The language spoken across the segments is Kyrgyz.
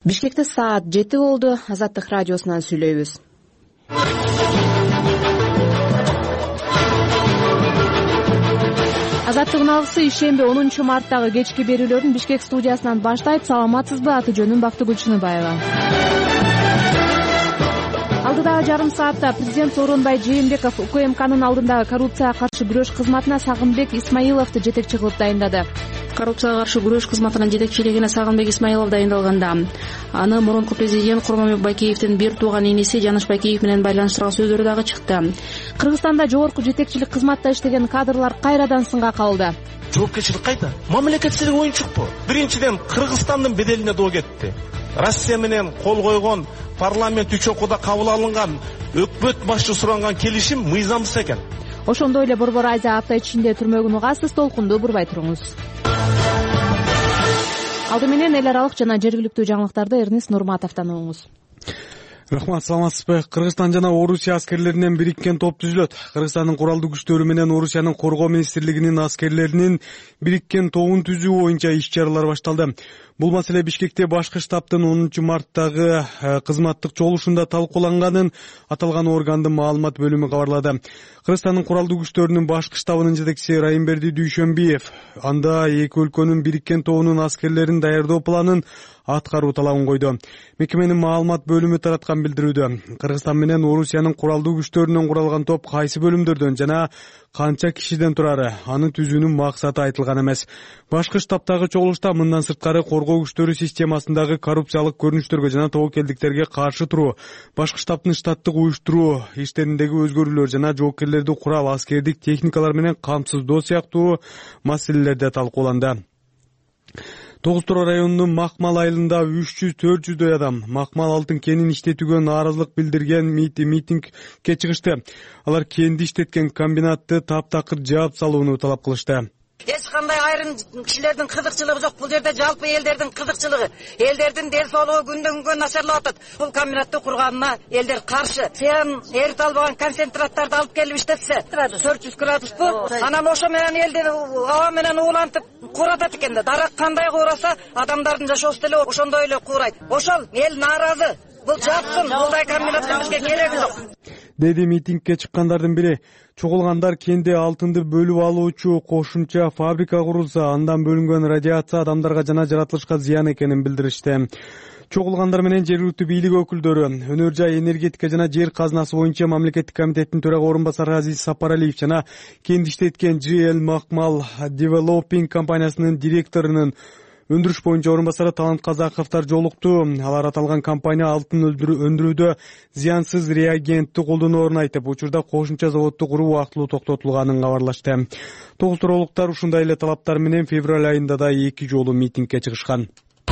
Бишкекте саат 7 болду. Азаттык радиосунан сүйлөйбүз. Азаттыктын алгысы ишемби 10 марттагы кечки берүүлөрүн Бишкек студиясынан баштайт. Саламатсызбы? Аты жөнүм Бактыгүл Чыныбаева. Алдыдагы жарым саатта президент Сооронбай Жээнбеков УКМКнын алдындагы коррупцияга каршы күрөш кызматына Сагынбек Исмаиловду жетекчи кылып дайындады. Коррупцияга каршы күрөш кызматынын жетекчилигине Сагынбек Исмаилов дайындалганда, аны мурунку президент Курманбек Байкеевдин бир тууган иниси Жаныш Байкеев менен байланыштырган сөздөрү дагы чыкты. Кыргызстанда жогорку жетекчилик кызматта иштеген кадрлар кайрадан сынга калды. Жоопкерчилик кайда? Мамлекетчилик оюнчукпу? Биринчиден Кыргызстандын беделине доо кетти. Россия менен кол койгон парламент үч окууда кабыл алынган өкмөт башчы суранган келишим мыйзамсыз экен. Ошондой эле Борбор Азия апта ичинде түрмөгүн угасыз. Толкунду бурбай туруңуз. Алды менен эл аралык жана жергиликтүү жаңылыктарды Эрнест Нурматовдон угуңуз. Рахмат, саламатсызбы? Кыргызстан жана Орусия аскерлеринен бириккен топ түзүлөт. Кыргызстандын куралдуу күчтөрү менен Орусиянын коргоо министрлигинин аскерлеринин бириккен тобун түзүү боюнча иш-чаралар башталды. Бул маселе Бишкекте башкы штабтын 10 марттагы кызматтык чогулушунда талкууланганын аталган органдын маалымат бөлүмү кабарлады. Кыргызстандын куралдуу күчтөрүнүн башкы штабынын жетекчиси Райымберди Дүйшөнбиев анда эки өлкөнүн бириккен тобунун аскерлерин даярдоо планын аткаруу талабын койду. Мекеменин маалымат бөлүмү тараткан билдирүүдө Кыргызстан менен Орусиянын куралдуу күчтөрүнөн куралган топ кайсы бөлүмдөрдөн жана канча кишиден турары, аны түзүүнүн максаты айтылган эмес. Башкы штабтагы чогулушта мындан сырткары коргоо күчтөрү системасындагы коррупциялык көрүнүштөргө жана тобокелдиктерге каршы туруу, башкы штабтын штаттык уюштуруу иштериндеги өзгөрүүлөр жана жоопкерлерди курал, аскердик техникалар менен камсыздоо сыяктуу маселелерде талкууланды. Тогуз-Тороо районунун Макмал айылында 300-400дөй адам Макмал алтын кенин иштетүүгө нааразылык билдирген митингге чыгышты. Алар кенди иштеткен комбинатты таптакыр жаап салууну талап кылышты. Эч кандай айрым кишилердин кызыкчылыгы жок. Бул жерде жалпы элдердин кызыкчылыгы, элдердин ден соолугу күндөн күнгө начарлап атат. Бул комбинатты курганына элдер каршы. Сен эрип албаган концентраттарды алып келип иштетсе, 400 градуспу. Анан ошо менен элди аба менен уулантып куратат экен да. Дарак кандай кураса, адамдардын жашоосу деле ошондой эле курайт. Ошол эл нааразы. Бул жапсын, мындай комбинаттын бизге кереги жок. Деди митингге чыккандардын бири. Чогулгандар кенде алтынды бөлүп алуучу кошумча фабрика курулса, андан бөлүнгөн радиация адамдарга жана жаратылышка зыян экенин билдиришти. Чогулгандар менен жергиликтүү бийлик өкүлдөрү, өнөр жай энергетика жана жер казынасы боюнча мамлекеттик комитеттин төрага орун басары Азиз Сапаралиев жана кенди иштеткен GL Макмал Developing компаниясынын директорунун өндүрүш боюнча орун басары Талант Казаковдор жолукту. Алар аталган компания алтын өндүрүүдө зыянсыз реагентти колдоноорун айтып, учурда кошумча заводду куруу убактылуу токтотулганын кабарлашты. Тогуз-Тороолуктар ушундай эле талаптар менен февраль айында да 2 жолу митингге чыгышкан.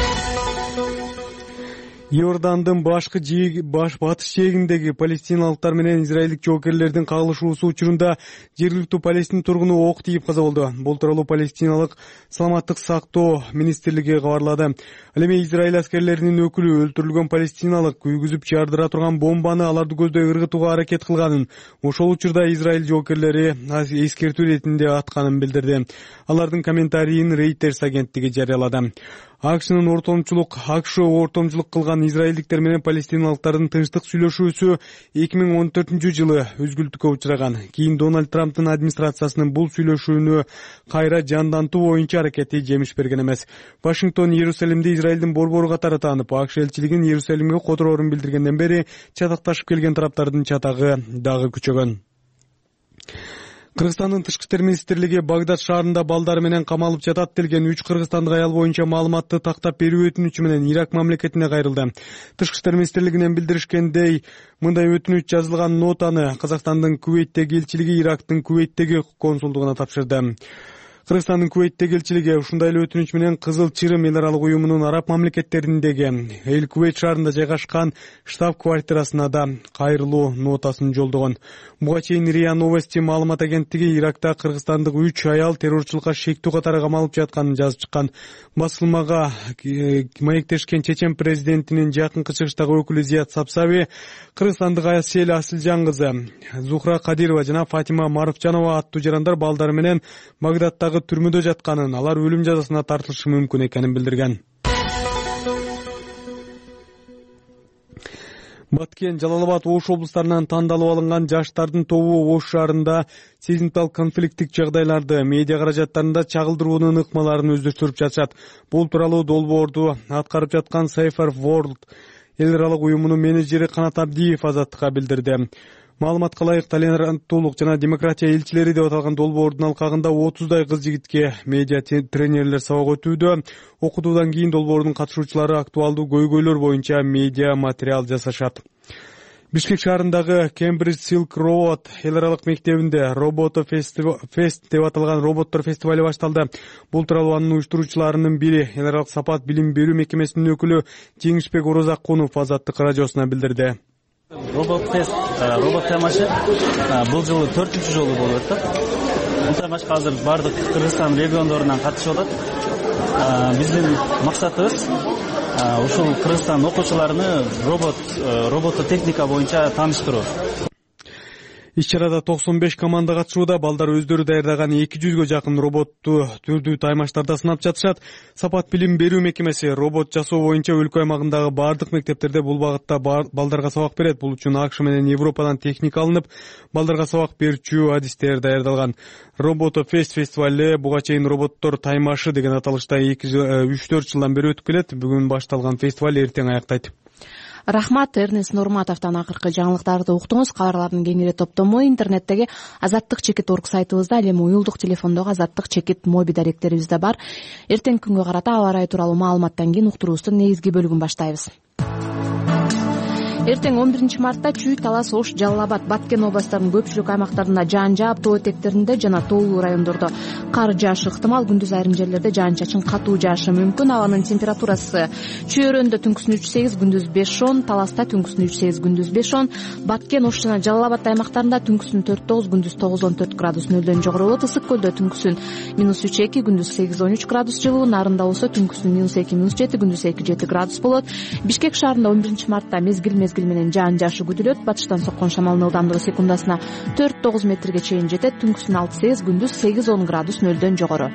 Иордандын батыш жээгиндеги палестиналыктар менен израилдик жоокерлердин кагылышуусу учурунда жергиликтүү Палестин тургуну ок тийип каза болду. Бул тууралуу Палестиналык саламаттык сактоо министрлиги кабарлады. Ал эми Израиль аскерлеринин өкүлү өлтүрүлгөн палестиналык күйгүзүп жардыра турган бомбаны аларды көздөй ыргытууга аракет кылганын, ошол учурда Израиль жоокерлери эскертүү иретинде атканын билдирди. Алардын комментарийин Reuters агенттиги жарыялады. АКШ ортомчулук кылган израилдиктер менен палестиналыктардын тынчтык сүйлөшүүсү 2014 жылы үзгүлтүккө учураган. Кийин Дональд Трамптын администрациясынын бул сүйлөшүүнү кайра жандантуу боюнча аракети жемиш берген эмес. Вашингтон Иерусалимди Израилдин борбору катары таанып, АКШ элчилигин Иерусалимге котороорун билдиргенден бери чатакташып келген тараптардын чатагы дагы күчөгөн. Кыргызстандын тышкы иштер министрлиги Багдад шаарында балдары менен камалып жатат делген 3 кыргызстандык аял боюнча маалыматты тактап берүү өтүнүчү менен Ирак мамлекетине кайрылды. Тышкы иштер министрлигинен билдиришкендей, мындай өтүнүч жазылган нотаны Казакстандын Кувейттеги элчилиги Ирактын Кувейттеги консулдугуна тапшырды. Кыргызстандын Кувейттеги элчилиги ушундай эле өтүнүч менен Кызыл Чырым эл аралык уюмунун араб мамлекеттериндеги Эл Кувейт шаарында жайгашкан штаб-квартирасына да кайрылуу нотасын жолдогон. Буга чейин РИА Новости маалымат агенттиги Иракта кыргызстандык 3 аял террорчулукка шектүү катары камалып жатканын жазып чыккан. Басылмага маектешкен Чечен президентинин жакынкы чыгыштагы өкүлү Зият Сапсави кыргызстандык Асель Асылжан кызы, Зухра Кадирова жана Фатима Маруфжанова аттуу жарандар балдары менен Багдадтагы түрмөдө жатканын, алар өлүм жазасына тартылышы мүмкүн экенин билдирген. Баткен, Жалал Абад, Ош облустарынан тандалып алынган жаштардын тобу Ош шаарында сезимтал конфликттик жагдайларды, медиа каражаттарында чагылдыруунун ыкмаларын өздөштүрүп жатышат. Бул тууралуу долбоорду аткарып жаткан Safer World эл аралык уюмунун менеджери Канат Абдиев Азаттыкка билдирди. Маалыматка ылайык, толеранттуулук жана демократия элчилери деп аталган долбоордун алкагында 30дай кыз-жигитке медиа тренерлер сабак өтүүдө. Окутуудан кийин долбоордун катышуучулары актуалдуу көйгөйлөр боюнча медиа материал жасашат. Бишкек шаарындагы Cambridge Silk Road эл аралык мектебинде Фест деп аталган роботтор фестивали башталды. Бул тууралуу анын уюштуруучуларынын бири, эл аралык сапат билим берүү мекемесинин өкүлү Жеңишбек Орозакунов Азаттык радиосуна билдирди. Робот темасы бул жылы 4-чү жолу болуп атат. Бул темашка азыр бардык Кыргызстан региондорунан катышып атат. Биздин максатыбыз ушул Кыргызстан окуучуларыны робототехника боюнча тааныштыруу. Иш-чарада 95 команда катышууда. Балдар өздөрү даярдаган 200гө жакын роботту түрдүү таймаштарда сынап жатышат. Сапат билим берүү мекемеси робот жасоо боюнча өлкө аймагындагы бардык мектептерде бул багытта балдарга сабак берет. Бул үчүн АКШ менен Европадан техника алынып, балдарга сабак берүүчү адистер даярдалган. Роботофест фестивали буга чейин роботтор таймашы деген аталышта 3-4 жылдан бери өтүп келет. Бүгүн башталган фестиваль эртең аяктайт. Рахмат, Эрнест Нурматовдон акыркы жаңылыктарды уктуңуз. Кабарлардын кеңири топтому интернеттеги azattik.org сайтыбызда, ал эми уюлдук телефондогу azattik моби даректерибизде бар. Эртең күнгө карата аба ырайы тууралуу маалыматтан кийин уктуруубуздун негизги бөлүгүн баштайбыз. Эртең 11 мартта Чүй, Талас, Ош, Жалал Абад, Баткен областарынын көпчүлүк аймактарында жаан жаап, тоо этектеринде жана тоолуу райондордо кар жаашы ыктымал. Күндүз айрым жерлерде жаан-чачын катуу жаашы мүмкүн. Абанын температурасы Чүй өрөөнүндө түнкүсүн 3-8, күндүз 5-10, Таласта түнкүсүн 3-8, күндүз 5-10, Баткен, Ош жана Жалал Абад аймактарында түнкүсүн 4-9, күндүз 9-14 градус нөлдөн жогору болот. Ысык көлдө түнкүсүн -3-2, күндүз 8-13 градус жылуу. Нарында болсо түнкүсүн -2-7, күндүз 2-7 градус болот. Бишкек шаарында 11 мартта мезгил менен жаан жаашы күтүлөт. Батыштан соккон шамалдын ылдамдыгы секундасына 4-9 метрге чейин жетет. Түнкүсүн 6-8, күндүз 8-10 градус нөлдөн жогору.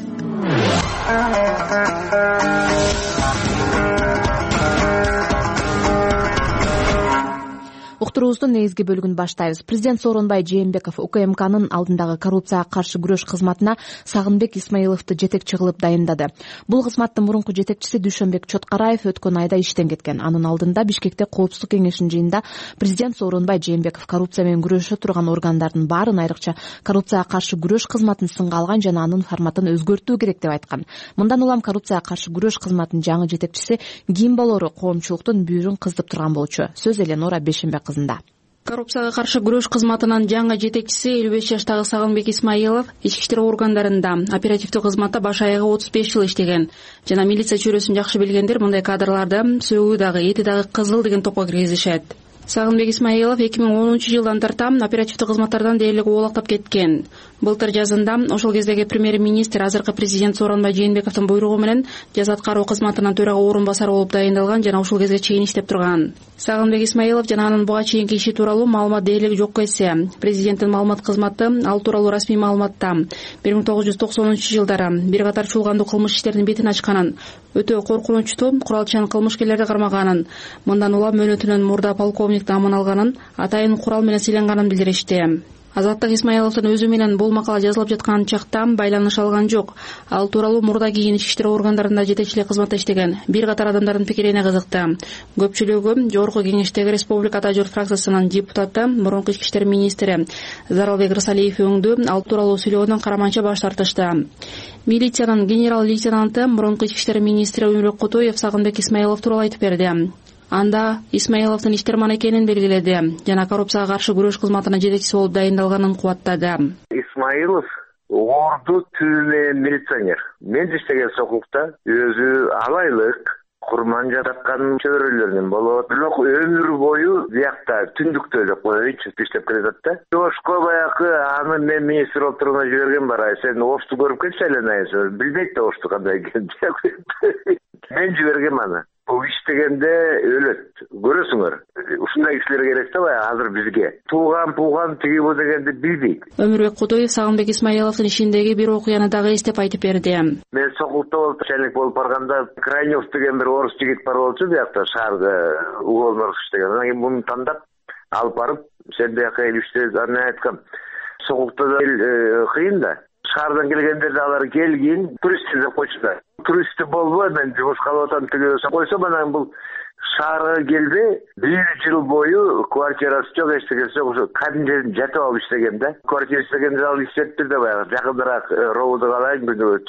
Уктуруубуздун негизги бөлүгүн баштайбыз. Президент Сооронбай Жээнбеков УКМКнын алдындагы коррупцияга каршы күрөш кызматына Сагынбек Исмаиловду жетекчи кылып дайындады. Бул кызматтын мурунку жетекчиси Дүйшөнбек Чоткараев өткөн айда иштен кеткен. Анын алдында Бишкекте Коопсуздук кеңешинин жыйынында президент Сооронбай Жээнбеков коррупция менен күрөшө турган органдардын баарын, айрыкча коррупцияга каршы күрөш кызматын сынга алган жана анын форматын өзгөртүү керек деп айткан. Мындан улам коррупцияга каршы күрөш кызматынын жаңы жетекчиси ким болору коомчулуктун бүйүрүн кыздып турган болчу. Сөз Эленора Бешенбек кызында. Коррупцияга каршы күрөш кызматынын жаңы жетекчиси 55 жаштагы Сагынбек Исмаилов ички иштер органдарында оперативдик кызматта баш аягы 35 жыл иштеген жана милиция чөйрөсүн жакшы билгендер мындай кадрларды сөөгү дагы, эти дагы кызыл деген топко киргизишет. Сагынбек Исмаилов 2010-жылдан тарта оперативдик кызматтардан дээрлик оолактап кеткен. Былтыр жазында ошол кездеги премьер-министр, азыркы президент Сооронбай Жээнбековдун буйругу менен жаза аткаруу кызматынын төрага орун басары болуп дайындалган жана ушул кезге чейин иштеп турган. Сагынбек Исмаилов жана анын буга чейинки иши тууралуу маалымат дээрлик жок эсе. Президенттин маалымат кызматы ал тууралуу расмий маалыматта 1990-жылдары бир катар чуулгандуу кылмыш иштеринин бетин ачканын, өтө коркунучтуу куралчан кылмышкерлерди кармаганын, мындан улам мөөнөтүнөн мурда полковникти аман алганын, атайын курал менен сыйланганын билдиришти. Азаттык Исмаиловдун өзү менен бул макала жазылып жаткан чакта байланыш алган жок. Ал тууралуу мурда кийин ички иштер органдарында жетекчилик кызматта иштеген бир катар адамдардын пикирине кызыкты. Көпчүлүгү Жогорку Кеңештеги Республика Ата журт фракциясынын депутаты, мурунку ички иштер министри Заралбек Рысалиев өңдү ал тууралуу сүйлөөнүн караманча баш тартышты. Милициянын генерал-лейтенанты, мурунку ички иштер министри Өмүрбек Кутуев Сагынбек Исмаилов тууралуу айтып берди. Анда Исмаиловдун иштерман экенин белгиледи жана коррупцияга каршы күрөш кызматынын жетекчиси болуп дайындалганын кубаттады. Исмаилов орду түбү менен милиционер. Мен иштеген сокулукта өзү алайлык, курман жататкан чөйрөлөрүнөн болот. Бирок өмүр бою биякта түндүктө деп коеюнчу иштеп келатат да. Ошко баягы аны мен министр болуп турганда жиберген бар. Сен Ошту көрүп келчи эле, билбейт да Ошту кандай экенин. Мен жибергем аны. бул иштегенде өлөт. Көрөсүңөр. Ушундай кишилер керек да баягы азыр бизге. Тууган тиги бу дегенди билбейт. Өмүрбек Кудоев Сагынбек Исмаиловдун ишиндеги бир окуяны дагы эстеп айтып берди. Мен Сокулукта болуп начальник болуп барганда Крайнев деген бир орус жигит бар болчу, биякта шаарда уголнор иштеген. Анан кийин муну тандап алып барып, сен бияка илиште аны айткам. Сокулукта да кыйын да. Шаардан келгендерди алар келгин, турист деп койчудар. Туристти болбой, мен жумушка алып атам тигисе койсом, анан бул шаарга келбей, 1 жыл бою квартирасы жок, эчтегеси жок, ошо кадим жерин жатып алып иштеген да. Квартира иштегенде ал иштептир да баягы жакыныраак ровду калайын,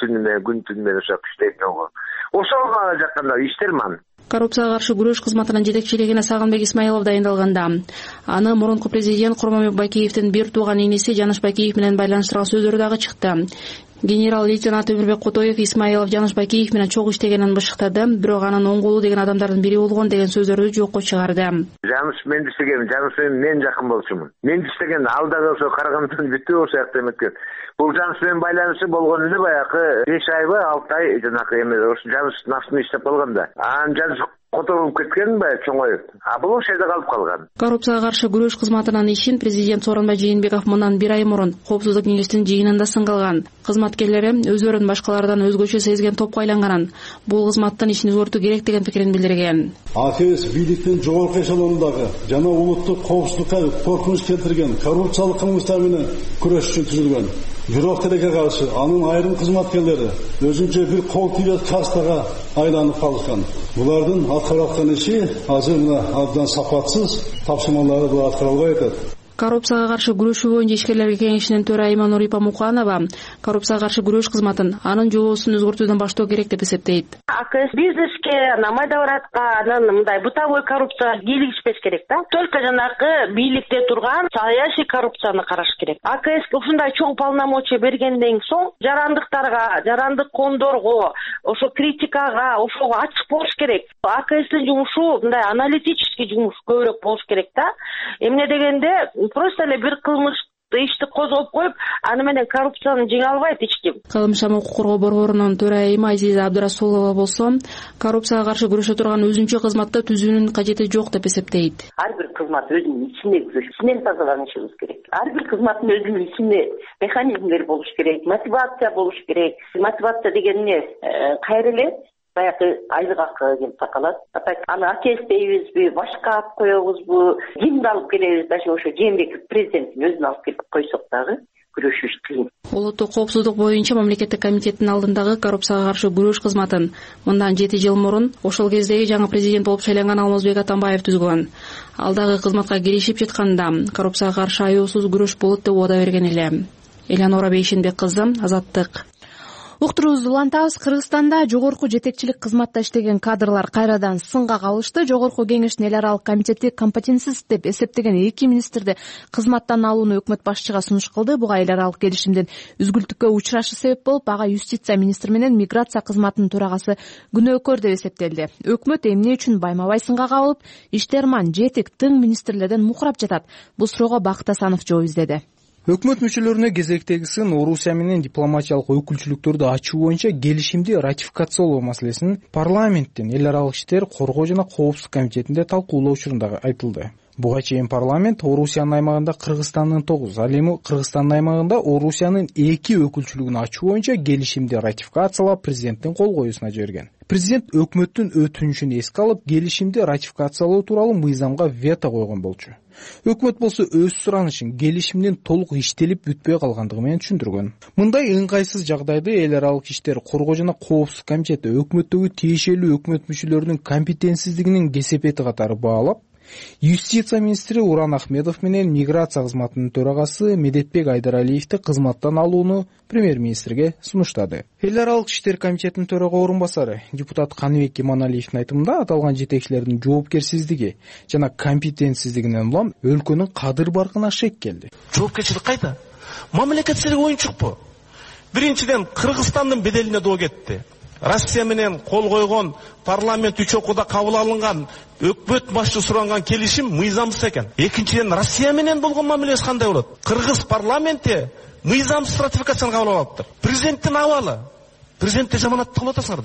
күн түнү менен ошо иштейт болгон. Ошол гана жакканда иштерман. Коррупцияга каршы күрөш кызматынын жетекчилигине Сагынбек Исмаилов дайындалганда, аны мурунку президент Курманбек Байкеевдин бир тууган иниси Жаныш Байкеев менен байланыштырган сөздөрү дагы чыкты. Генерал-лейтенант Өмүрбек Кутоев Исмаилов Жаныш Байкеев менен чогуу иштегенин бышыктады, бирок анын оң колу деген адамдардын бири болгон деген сөздөрдү жокко чыгарды. Жаныш менен иштеген, Жаныш менен жакын болчумун. Мен иштеген ал дагы ошо Карагандан бүтүп ошол жакта эметкен. Бул Жаныш менен байланышы болгон эле баягы 5 айбы 6 ай жанакы эме ошо Жаныш нафтын иштеп калганда. Жаныш которуп кеткен баягы чоңоюп. Бул ошол жерде калып калган. Коррупцияга каршы күрөш кызматынын ишин президент Сооронбай Жээнбеков мындан 1 ай мурун Коопсуздук кеңештин жыйынында сынга алган. Кызматкерлери өзөрүн башкалардан өзгөчө сезген топко айланганын, бул кызматтын ишин өзгөртүү керек деген пикирин билдирген. АКС бийликтин жогорку эшелонундагы жана улуттук коопсуздукка коркунуч келтирген коррупциялык кылмыштар менен күрөш үчүн түзүлгөн бирок тилекке каршы анын айрым кызматкерлери өзүнчө бир кол тийбес кастага айланып калышкан. Булардын аткарып аткан иши азыр мына абдан сапатсыз, тапшырмалары буга аткарылбай атат. Коррупцияга каршы күрөшүү боюнча ишкерлерге кеңешинин төрайымы Нурипа Муканова коррупцияга каршы күрөш кызматын анын жобосун өзгөртүүдөн баштоо керек деп эсептейт. АКС бизнеске, майда баратка, анан мындай бытовой коррупцияга кийлигишпеш керек да. Только жанакы бийликте турган саясий коррупцияны караш керек. АКС ушундай чоң полномочия бергенден соң жарандыктарга, жарандык коомдорго, ошо критикага, ошого ачык болуш керек. АКСтин жумушу мындай аналитический жумуш көбүрөөк болуш керек да. Эмне дегенде просто эле бир кылмыш ишти козгоп коюп, аны менен коррупцияны жеңе албайт эч ким. Калымшам укук коргоо борборунун төрайымы Азиза Абдырасулова болсо, коррупцияга каршы күрөшө турган өзүнчө кызматты түзүүнүн кажети жок деп эсептейт. Ар бир кызмат өзүнүн ичинде ичинен тазаланышыбыз керек. Ар бир кызматтын өзүнүн ичинде механизмдер болуш керек, мотивация болуш керек. Мотивация деген эмне? Кайра эле баягы айлык акы келип такалат. Аны АКС дейбизби, башка алып коебузбу, кимди алып келебиз, даже ошо Жээнбеков президенттин өзүн алып келип койсок дагы күрөшүш кыйын. Улуттук коопсуздук боюнча мамлекеттик комитеттин алдындагы коррупцияга каршы күрөш кызматын мындан 7 жыл мурун ошол кездеги жаңы президент болуп шайланган Алмазбек Атамбаев түзгөн. Ал дагы кызматка киришип жатканда коррупцияга каршы аяосуз күрөш болот деп убада берген эле. Элянора Бейшенбек кызы, Азаттык. Уктуруубузду улантабыз. Кыргызстанда жогорку жетекчилик кызматта иштеген кадрлар кайрадан сынга калышты. Жогорку кеңештин эл аралык комитети компетенсиз деп эсептеген 2 министрди кызматтан алууну өкмөт башчыга сунуш кылды. Буга эл аралык келишимдин үзгүлтүккө учурашы себеп болуп, ага юстиция министри менен миграция кызматынын төрагасы күнөөкөр деп эсептелди. Өкмөт эмне үчүн байма-бай сынга кабылып, Иштерман, Жетик, тың министрлерден мукурап жатат? Бул суроого Бакыт Асанов жооп издеди. Өкмөт мүчөлөрүнө кезектеги Орусия менен дипломатиялык өкүлчүлүктөрдү ачуу боюнча келишимди ратификациялоо маселесин парламенттин эл аралык иштер коргоо жана коопсуздук комитетинде талкуулоо учурунда айтылды. Буга чейин парламент Орусиянын аймагында Кыргызстандын 9, ал эми Кыргызстандын аймагында Орусиянын 2 өкүлчүлүгүн ачуу боюнча келишимди ратификациялап президенттин кол коюусуна жиберген. Президент өкмөттүн өтүнүшүн эске алып, келишимди ратификациялоо тууралуу мыйзамга вето койгон болчу. Өкмөт болсо өз суранышын келишимдин толук иштелип бүтпөй калгандыгы менен түшүндүргөн. Мындай ыңгайсыз жагдайды эл аралык иштер коргоо жана коопсуздук комитети өкмөттөгү тиешелүү өкмөт мүчөлөрүнүн компетенсиздигинин кесепети катары баалап, юстиция министри Уран Ахмедов менен миграция кызматынын төрагасы Медетбек Айдаралиевди кызматтан алууну премьер-министрге сунуштады. Эл аралык иштер комитетинин төрага орун басары депутат Каныбек Иманалиевдин айтымында аталган жетекчилердин жоопкерсиздиги жана компетенсиздигинен улам өлкөнүн кадыр баркына шек келди. Жоопкерчилик кайда? Мамлекетчилик оюнчукпу? Биринчиден Кыргызстандын беделине доо кетти. Россия менен кол койгон парламент 3 окууда кабыл алынган өкмөт башчы суранган келишим мыйзамсыз экен. Экинчиден Россия менен болгон мамилеси кандай болот? Кыргыз парламенти мыйзамсыз ратификацияны кабыл алыптыр. Президенттин абалы. Президентте жаманатты кылып атасыңар да.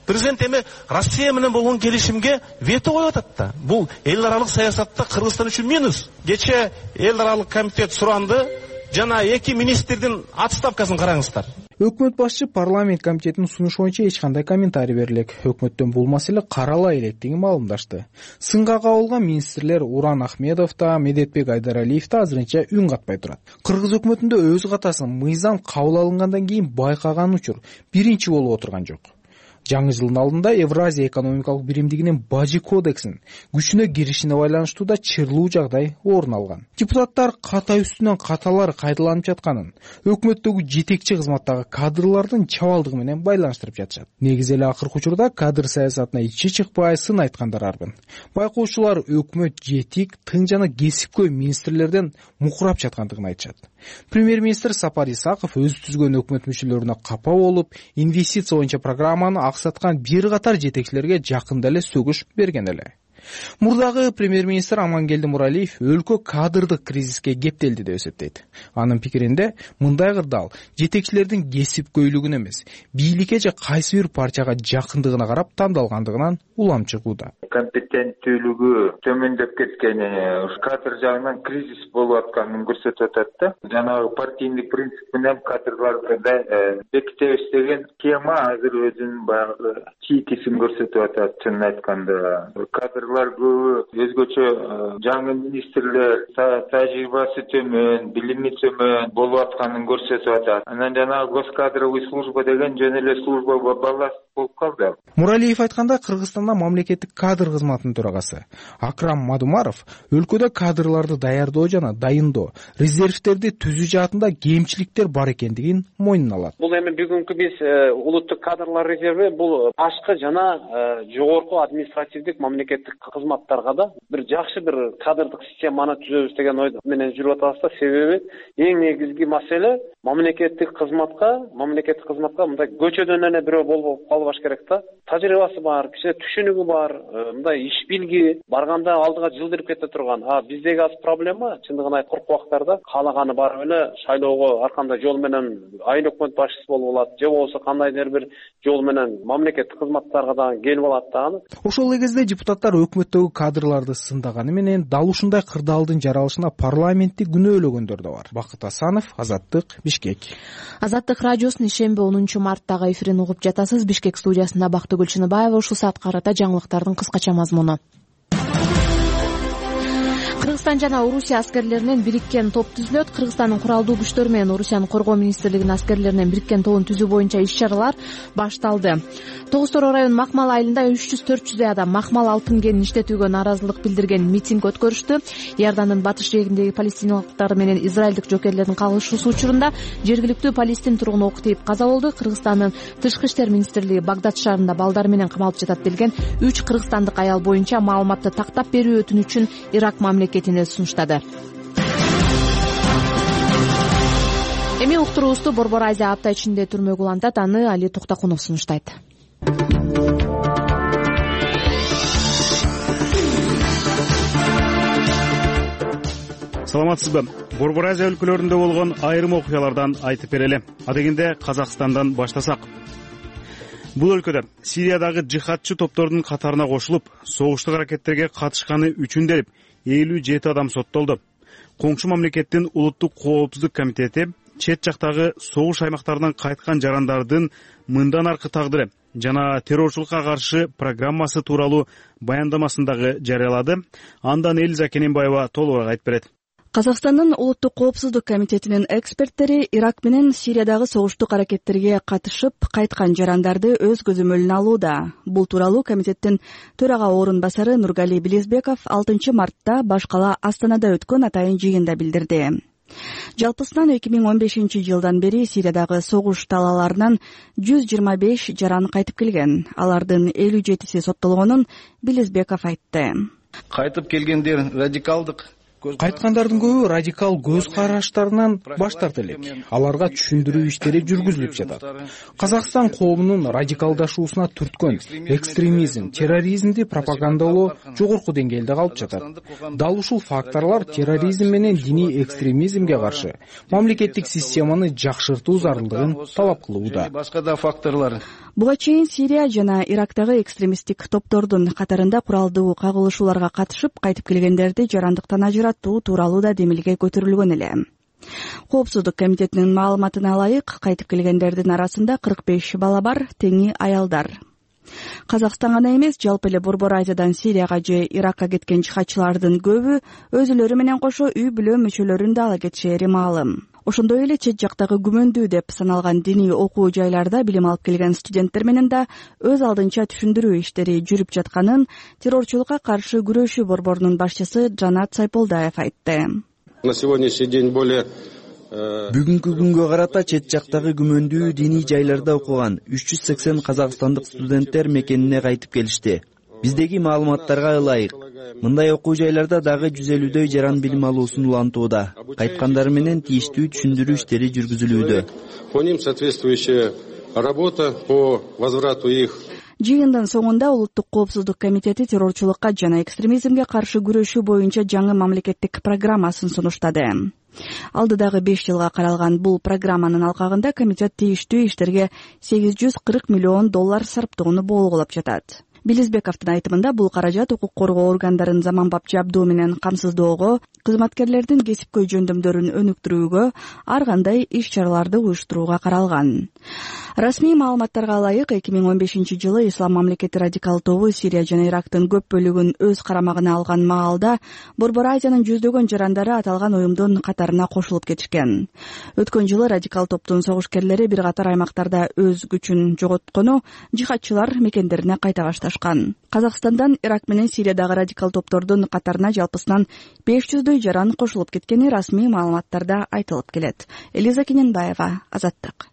Президент эми Россия менен болгон келишимге вето коюп атат да. Бул эл аралык саясатта Кыргызстан үчүн минус. Кече эл аралык комитет суранды, жана 2 министрдин отставкасын караңыздар. Өкмөт башчы парламент комитетинин сунушу боюнча эч кандай комментарий бере элек. Өкмөттөн бул маселе каралай электигин маалымдашты. Сынга кабылган министрлер Уран Ахмедов да, Медетбек Айдаралиев да азырынча үн катпай турат. Кыргыз өкмөтүндө өз катасын мыйзам кабыл алынгандан кийин байкаган учур биринчи болуп отурган жок. Жаңы жылдын алдында Евразия экономикалык биримдигинин бажы кодексин күчүнө киришине байланыштуу да чырлуу жагдай орун алган. Депутаттар ката үстүнөн каталар кайталанып жатканын, өкмөттөгү жетекчи кызматтагы кадрлардын чабалдыгы менен байланыштырып жатышат. Негизи эле акыркы учурда кадр саясатына ичи чыкпай сын айткандар арбын. Байкоочулар өкмөт жетик, тың жана кесипкөй министрлерден мукурап жаткандыгын айтышат. Премьер-министр Сапар Исаков өз түзгөн өкмөт мүчөлөрүнө капа болуп, инвестиция боюнча программаны аксаткан бир катар жетекчилерге жакында эле сөгүш берген эле. Мурдагы премьер-министр Амангелди Муралиев өлкө кадрдык кризиске кептелди деп эсептейт. Анын пикиринде мындай кырдаал жетекчилердин кесипкөйлүгүнө эмес, бийликке же кайсы бир партияга жакындыгына карап тандалгандыгынан улам чыгууда. Компетенттүүлүгү төмөндөп кеткени, кадр жагынан кризис болуп атканын көрсөтүп атат да. Жанагы партийный принцип менен кадрларды да бекитебиз деген схема азыр өзүнүн баягы чийкисин көрсөтүп атат. Чынын айтканда кадрлар көбү өзгөчө жаңы министрлер тажрыйбасы төмөн, билими төмөн болуп атканын көрсөтүп атат. Анан жанагы госкадровый служба деген жөн эле служба балласт болуп калды. Муралиев айтканда Кыргызстанда мамлекеттик кадр кызматынын төрагасы Акрам Мадумаров өлкөдө кадрларды даярдоо жана дайындоо, резервтерди түзүү жаатында кемчиликтер бар экендигин мойнуна алат. Бул эми бүгүнкү биз улуттук кадрлар резерви бул башкы жана жогорку административдик мамлекеттик кызматтарга да бир жакшы бир кадрдык системаны түзөбүз деген ой менен жүрүп атабыз да. Себеби эң негизги маселе мамлекеттик кызматка мындай көчөдөн эле бирөө болуп калбаш керек да. Тажрыйбасы бар, кичине түшүнүгү бар, мындай иш билги, барганда алдыга жылдырып кете турган. Биздеги аз проблема чындыгын айткыркы убактарда каалаганы барып эле шайлоого ар кандай жол менен айыл өкмөт башчысы болуп алат, же болбосо кандайдыр бир жол менен мамлекеттик кызматтарга да келип алат дагы. Ошол эле кезде депутаттар өкмөттөгү кадрларды сындаганы менен дал ушундай кырдаалдын жаралышына парламентти күнөөлөгөндөр да бар. Бакыт Асанов, Азаттык, Бишкек. Азаттык радиосунун ишемби 10 марттагы эфирин угуп жатасыз. Бишкек студиясында Бактыгүл Чыныбаева. Ушул саатка карата жаңылыктардын кыскача мазмуну. Кыргызстан жана Орусия аскерлеринен бириккен топ түзүлөт. Кыргызстандын куралдуу күчтөрү менен Орусиянын коргоо министрлигинин аскерлеринен бириккен тобун түзүү боюнча иш-чаралар башталды. Тогуз Тороо районунун Макмал айылында 300-400 адам макмал алтын кенин иштетүүгө нааразылык билдирген митинг өткөрүштү. Иордандын батыш жээгиндеги палестиналыктар менен израилдик жокерлердин кагылышуусу учурунда жергиликтүү палестин тургуну оку тийип каза болду. Кыргызстандын тышкы иштер министрлиги Багдад шаарында балдар менен камалып жатат делген 3 кыргызстандык аял боюнча маалыматты тактап берүү өтүнүчүн Ирак мамлекетине сунуштады. Эми уктуруубузду Борбор Азия апта ичинде түрмөгө улантат. Аны Али Токтокунов сунуштайт. Саламатсызбы? Борбор Азия өлкөлөрүндө болгон айрым окуялардан айтып берели. Адегенде Казакстандан баштасак. Бул өлкөдө Сириядагы жихадчы топтордун катарына кошулуп, согуштук аракеттерге катышканы үчүн делип 57 адам соттолду. Коңшу мамлекеттин улуттук коопсуздук комитети чет жактагы согуш аймактарынан кайткан жарандардын мындан аркы тагдыры жана террорчулукка каршы программасы тууралуу баяндамасындагы жарыялады. Андан Элиза Кененбаева толугураак айтып берет. Казакстандын улуттук коопсуздук комитетинин эксперттери Ирак менен Сириядагы согуштук аракеттерге катышып кайткан жарандарды өз көзөмөлүнө алууда. Бул тууралуу комитеттин төрага орун басары Нургали Билизбеков 6 мартта баш кала Астанада өткөн атайын жыйында билдирди. Жалпысынан 2015 жылдан бери Сириядагы согуш талааларынан 125 жаран кайтып келген. Алардын 57си соттолгонун Билизбеков айтты. Кайтып келгендер радикалдык Кайткандардын көбү радикал көз караштарынан баш тарта элек. Аларга түшүндүрүү иштери жүргүзүлүп жатат. Казакстан коомунун радикалдашуусуна түрткөн экстремизм, терроризмди пропагандалоо жогорку деңгээлде калып жатат. Дал ушул факторлор терроризм менен диний экстремизмге каршы мамлекеттик системаны жакшыртуу зарылдыгын талап кылууда. Башка да факторлор. Буга чейин Сирия жана Ирактагы экстремисттик топтордун катарында куралдуу кагылышууларга катышып кайтып келгендерди жарандыктан ажыраттуу тууралуу да демилге көтөрүлгөн эле. Коопсуздук комитетинин маалыматына ылайык, кайтып келгендердин арасында 45 бала бар, теңи аялдар. Казакстан гана эмес, жалпы эле Борбор Азиядан Сирияга же Иракка кеткен жихадчылардын көбү өзүлөрү менен кошо үй бүлө мүчөлөрүн да ала кетишери маалым. Ошондой эле чет жактагы күмөндүү деп саналган диний окуу жайларда билим алып келген студенттер менен да өз алдынча түшүндүрүү иштери жүрүп жатканын террорчулукка каршы күрөшүү борборунун башчысы Жанат Сайполдаев айтты. На сегодняшний день более Бүгүнкү күнгө карата чет жактагы күмөндүү диний жайларда окуган 380 казакстандык студенттер мекенине кайтып келишти. Биздеги маалыматтарга ылайык, мындай окуу жайларда дагы 150дөй жаран билим алуусун улантууда. Кайткандар менен тийиштүү түшүндүрүү иштери жүргүзүлүүдө. По ним соответствующая работа по возврату их. Жыйындын соңунда Улуттук коопсуздук комитети террорчулукка жана экстремизмге каршы күрөшүү боюнча жаңы мамлекеттик программасын сунуштады. Алдыдагы 5 жылга каралган бул программанын алкагында комитет тийиштүү иштерге $840 миллион сарптоону болгулап жатат. Билизбековдун айтымында бул каражат укук коргоо органдарын заманбап жабдуу менен камсыздоого, кызматкерлердин кесипкөй жөндөмдөрүн өнүктүрүүгө, ар кандай иш-чараларды уюштурууга каралган. Расмий маалыматтарга ылайык, 2015-жылы Ислам мамлекети радикал тобу Сирия жана Ирактын көп бөлүгүн өз карамагына алган маалда Борбор Азиянын жүздөгөн жарандары аталган уюмдун катарына кошулуп кетишкен. Өткөн жылы радикал топтун согушкерлери бир катар аймактарда өз күчүн жоготкону, жихадчылар мекендерине кайта башташкан. Казакстандан Ирак менен Сириядагы радикал топтордун катарына жалпысынан 500дөй жаран кошулуп кеткени расмий маалыматтарда айтылып келет. Элиза Кененбаева, Азаттык.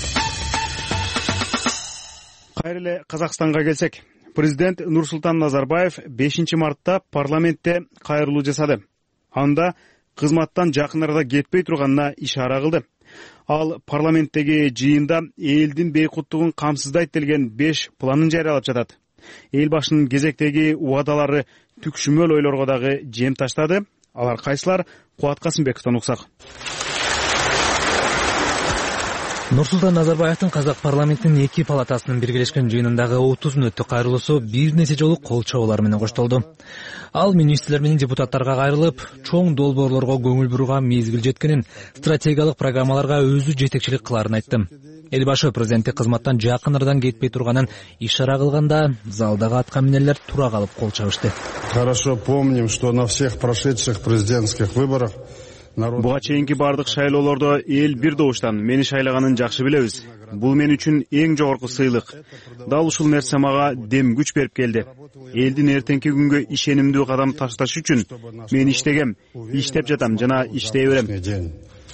Кайра эле Казакстанга келсек, президент Нурсултан Назарбаев 5 мартта парламентте кайрылуу жасады. Анда кызматтан жакын арада кетпей турганына ишара кылды. Ал парламенттеги жыйында элдин бейкуттугун камсыздайт делген 5 планын жарыялап жатат. Эл башынын кезектеги убадалары түкшүмөл ойлорго дагы жем таштады. Алар кайсылар? Кубат Касымбековдон уксак. Нурсултан Назарбаевдин Казак парламентинин 2 палатасынын биргелешкен жыйынындагы 30 мүнөттүк кайрылуусу бир нече жолу кол чабуулар менен коштолду. Ал министрлер менен депутаттарга кайрылып, чоң долбоорлорго көңүл бурууга мезгил жеткенин, стратегиялык программаларга өзү жетекчилик кыларын айтты. Эл башы президенттик кызматтан жакын арадан кетпей турганын ишара кылганда, залдагы аткаминерлер тура калып кол чабышты. Хорошо помним, что на всех прошедших президентских выборах Буга чейинки бардык шайлоолордо эл бир добуштан мени шайлаганын жакшы билебиз. Бул мен үчүн эң жогорку сыйлык. Дал ушул нерсе мага дем күч берип келди. Элдин эртеңки күнгө ишенимдүү кадам ташташ үчүн мен иштегем, иштеп жатам жана иштей берем.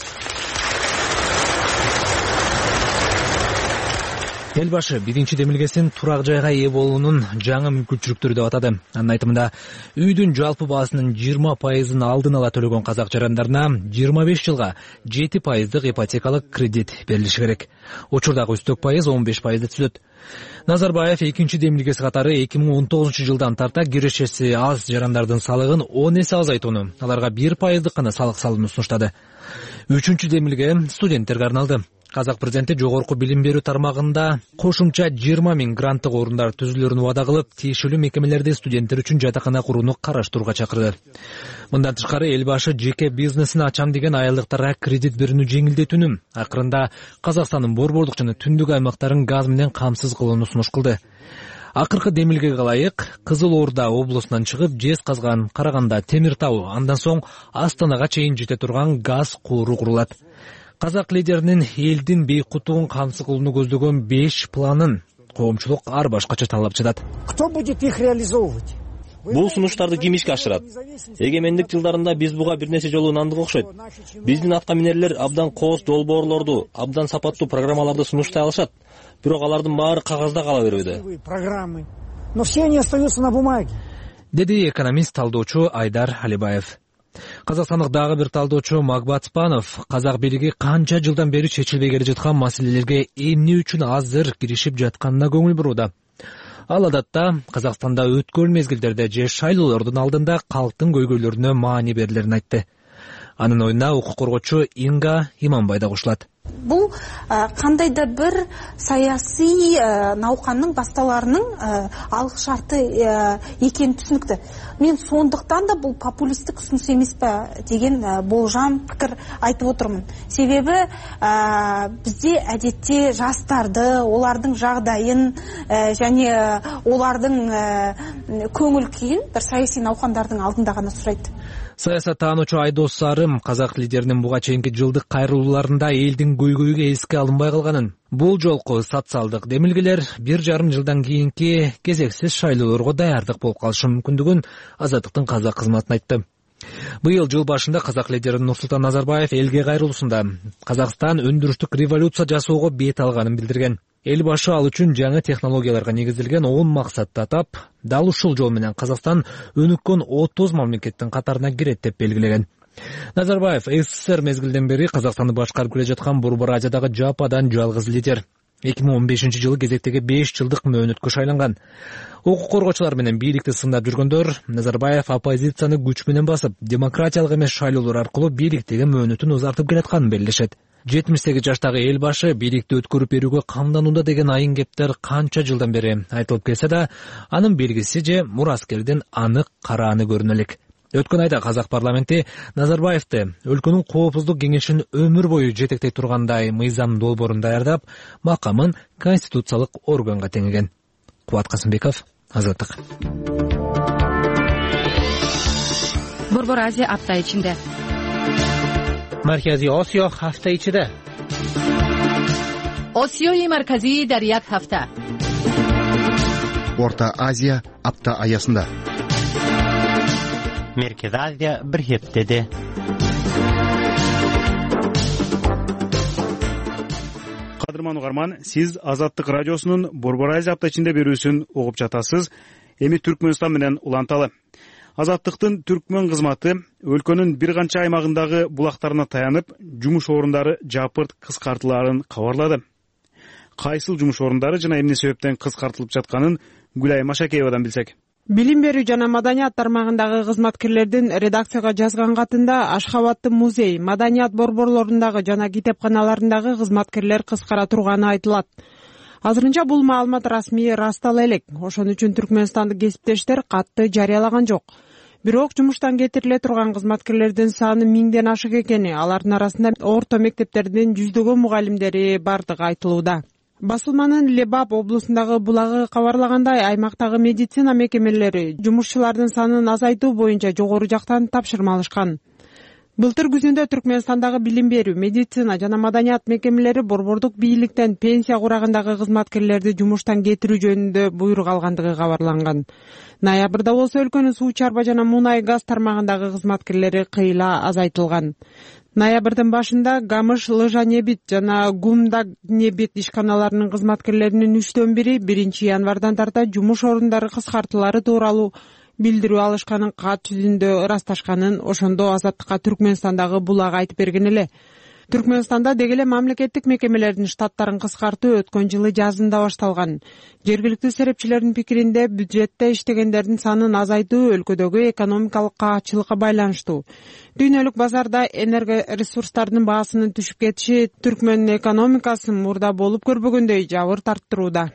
Эл башы биринчи демилгесин турак жайга ээ болуунун жаңы мүмкүнчүлүктөрү деп атады. Анын айтымында, үйдүн жалпы баасынын 20% алдын ала төлөгөн казак жарандарына 25 жылга 7% ипотекалык кредит берилиши керек. Учурдагы үстөк пайыз 15% түзөт. Назарбаев экинчи демилгеси катары 2019 жылдан тарта кирешеси аз жарандардын салыгын 10 эсе азайтууну, аларга 1% гана салык салууну сунуштады. Үчүнчү демилге студенттерге арналды. Казак президенти жогорку билим берүү тармагында кошумча 20 000 гранттык орундар түзүлөрүн убада кылып, тиешелүү мекемелерди студенттер үчүн жатакана курууну караштырууга чакырды. Мындан тышкары эл башы жеке бизнесин ачам деген аялдыктарга кредит берүүнү жеңилдетүүнү, акырында Казакстандын борбордук жана түндүк аймактарын газ менен камсыз кылууну сунуш кылды. Акыркы демилгеге ылайык, Кызыл Орда облусунан чыгып, Жез Казган, Караганда, Темир Тау, андан соң Астанага чейин жете турган газ кууру курулат. Казак лидеринин элдин бейкуттугун камсыз кылууну көздөгөн 5 планын коомчулук ар башкача талап жатат. Кто будет их реализовывать? Бул сунуштарды ким ишке ашырат? Эгемендик жылдарында биз буга бир нече жолу ынандык окшойт. Биздин аткаминерлер абдан кооз долбоорлорду, абдан сапаттуу программаларды сунуштай алышат. Бирок алардын баары кагазда кала берүүдө. Программы, но все они остаются на бумаге. Деди экономист талдоочу Айдар Алибаев. Казакстандык дагы бир талдоочу Магбатпанов казак бийлиги канча жылдан бери чечилбей келе жаткан маселелерге эмне үчүн азыр киришип жатканына көңүл бурууда. Ал адатта Казакстанда өткөн мезгилдерде же шайлоолордун алдында калктын көйгөйлөрүнө маани берилерин айтты. Анын оюна укук коргоочу Инга Иманбай да кошулат. Бул кандайдыр бир саясий науканын башталарынын алгы шарты экени түшүнүктүү. Мен сондуктан да бул популисттик сунуш эмеспи деген болжам пикир айтып отурмун. Себеби бизде адетте жаштарды, олардын жагдайын жана олардын көңүл күйүн бир саясий наукандардын алдында гана сурайт. Саясаттануучу Айдос Сарым казак лидеринин буга чейинки жылдык кайрылууларында элдин көйгөйгө эске алынбай калганын, бул жолку социалдык демилгелер 1,5 жылдан кийинки кезексиз шайлоолорго даярдык болуп калышы мүмкүндүгүн Азаттыктын казак кызматына айтты. Быйыл жыл башында казак лидери Нурсултан Назарбаев элге кайрылуусунда Казакстан өндүрүштүк революция жасоого бет алганын билдирген. Эл башы ал үчүн жаңы технологияларга негизделген 10 максатты атап, дал ушул жол менен Казакстан өнүккөн 30 мамлекеттин катарына кирет деп белгилеген. Назарбаев СССР мезгилден бери Казакстанды башкарып келе жаткан Борбор Азиядагы жападан жалгыз лидер. 2015-жылы кезектеги 5 жылдык мөөнөткө шайланган. Укук коргоочулар менен бийликти сындап жүргөндөр Назарбаев оппозицияны күч менен басып, демократиялык эмес шайлоолор аркылуу бийликтеги мөөнөтүн узартып келатканын белгилешет. 78 жаштагы эл башы бийликти өткөрүп берүүгө камданууда деген айын кептер канча жылдан бери айтылып келсе да, анын белгиси же мураскердин анык карааны көрүнө элек. Өткөн айда казак парламенти Назарбаевди өлкөнүн коопсуздук кеңешин өмүр бою жетектей тургандай мыйзам долбоорун даярдап, макамын конституциялык органга теңеген. Кубат Касымбеков, Азаттык. Борбор Азия апта ичинде. Маркази Осиё ҳафта ичида. Осиёи марказӣ дар як ҳафта. Орта Азия апта аясында. Merkez Азия bir heftede. Кадырман угарман, сиз Азаттык радиосунун Борбор Азия апта ичинде берүүсүн угуп жатасыз. Эми Түркмөнстан менен уланталы. Азаттыктын түркмөн кызматы өлкөнүн бир канча аймагындагы булактарына таянып, жумуш орундары жапырт кыскартыларын кабарлады. Кайсыл жумуш орундары жана эмне себептен кыскартылып жатканын Гүлай Машакеевадан билсек. Билим берүү жана маданият тармагындагы кызматкерлердин редакцияга жазган катында Ашхабадтын музей, маданият борборлорундагы жана китепканаларындагы кызматкерлер кыскара турганы айтылат. Азырынча бул маалымат расмий растала элек. Ошон үчүн түркмөнстандык кесиптештер катты жарыялаган жок. Бирок жумуштан кетириле турган кызматкерлердин саны 1000ден ашык экени, алардын арасында орто мектептердин жүздөгөн мугалимдери бардыгы айтылууда. Басылманын Лебап облусундагы булагы кабарлагандай, аймактагы медицина мекемелери жумушчулардын санын азайтуу боюнча жогору жактан тапшырма алышкан. Былтыр күзүндө Түркмөнстандагы билим берүү, медицина жана маданият мекемелери борбордук бийликтен пенсия курагындагы кызматкерлерди жумуштан кетирүү жөнүндө буйрук алгандыгы кабарланган. Ноябрда болсо өлкөнүн суу чарба жана мунай газ тармагындагы кызматкерлери кыйла азайтылган. Ноябрдын башында Гамыш Лыжа Небит жана Гумда Небит ишканаларынын кызматкерлеринин 1/3 1 январдан тарта жумуш орундары кыскартылары тууралуу билдирүү алышканын кат жүзүндө ырасташканын ошондо Азаттыкка Түркмөнстандагы булак айтып берген эле. Түркмөнстанда дегеле мамлекеттик мекемелердин штаттарын кыскартуу өткөн жылы жазында башталган. Жергиликтүү серепчилердин пикиринде бюджетте иштегендердин санын азайтуу өлкөдөгү экономикалык каатчылыкка байланыштуу. Дүйнөлүк базарда энергоресурстардын баасынын түшүп кетиши түркмөн экономикасын мурда болуп көрбөгөндөй жабыр тарттырууда.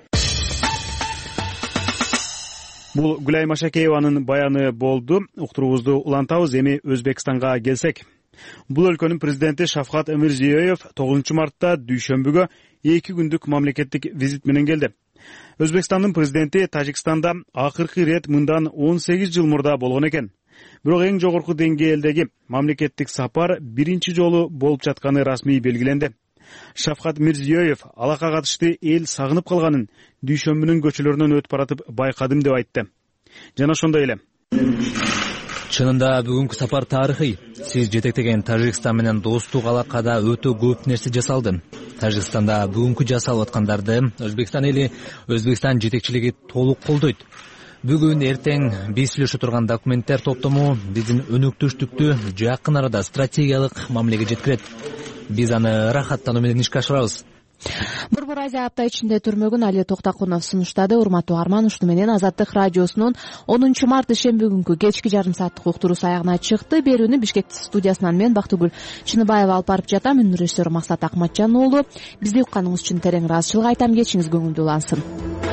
Бул Гүлай Машакееванын баяны болду. Уктуруубузду улантабыз. Эми Өзбекстанга келсек. Бул өлкөнүн президенти Шавкат Мирзиёев 9 мартта дүйшөмбүгө 2 күндүк мамлекеттик визит менен келди. Өзбекстандын президенти Тажикстанда акыркы ирет мындан 18 жыл мурда болгон экен. Бирок эң жогорку деңгээлдеги мамлекеттик сапар биринчи жолу болуп жатканы расмий белгиленди. Шавкат Мирзиёев алакка катышты эл сагынып калганын дүйшөмбүнүн көчөлөрүнөн өтүп баратып байкадым деп айтты. Жана ошондой эле. Чынында бүгүнкү сапар тарыхый. Сиз жетектеген Тажикстан менен достук алакада өтө көп нерсе жасалды. Тажикстанда бүгүнкү жасалып аткандарды Өзбекстан эли, Өзбекстан жетекчилиги толук колдойт. Бүгүн эртең биз сүйлөшө турган документтер топтому биздин өнөктөштүктү жакын арада стратегиялык мамилеге жеткирет. Биз аны ырахаттануу менен ишке ашырабыз. Борбор Азия апта ичинде түрмөгүн Али Токтакунов сунуштады. Урматтуу Арман, ушуну менен Азаттык радиосунун 10 март ишемби күнкү кечки жарым сааттык уктуруусу аягына чыкты. Берүүнү Бишкек студиясынан мен Бактыгүл Чыныбаева алып барып жатам. Үнүн режиссеру Максат Акматжан уулу. Бизди укканыңыз үчүн терең ыраазычылык айтам. Кечиңиз көңүлдүү улансын.